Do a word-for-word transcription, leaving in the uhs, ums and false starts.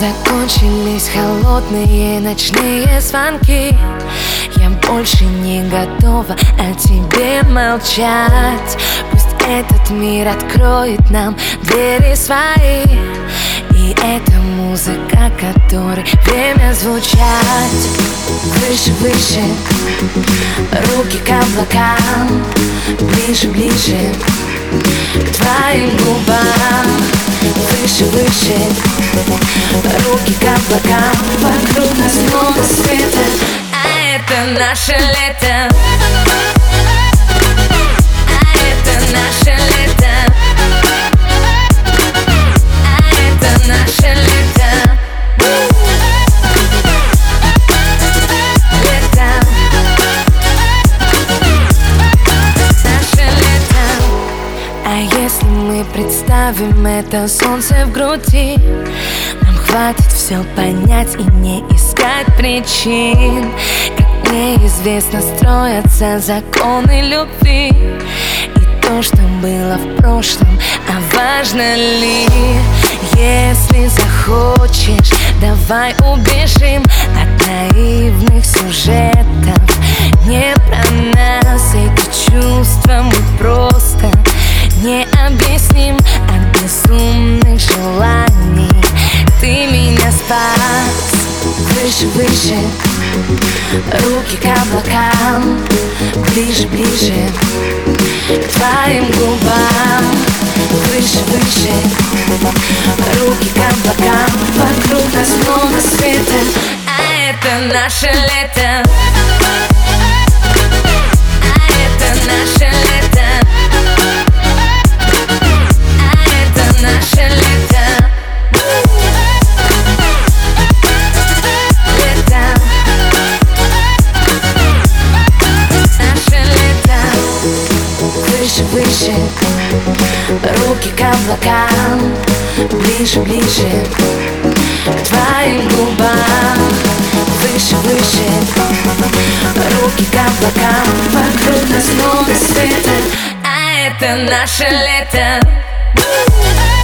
Закончились холодные ночные звонки. Я больше не готова о тебе молчать. Пусть этот мир откроет нам двери свои. И эта музыка, которой время звучать. Выше, выше, руки к облакам. Ближе, ближе к твоим губам. Выше, выше, руки к облакам. Вокруг нас много света, а это наше лето. А это наше лето. А это наше лето. Лето. Наше лето. А если мы представим это солнце в груди, нам хватит все понять и не искать причин. Как мне известно, строятся законы любви. И то, что было в прошлом, а важно ли? Если захочешь, давай убежим от наивных сюжетов. Не про нас эти чувства, мы просто не объясним от безумных желаний. Ты меня спас. Выше, выше, руки к облакам. Ближе, ближе к твоим губам. Выше, выше, руки к облакам. Вокруг нас много света, а это наше лето. А это наше лето. А это наше лето. Выше, выше, руки к облакам. Ближе, ближе к твоим губам. Выше, выше, руки к облакам. Вокруг нас много света, а это наше лето.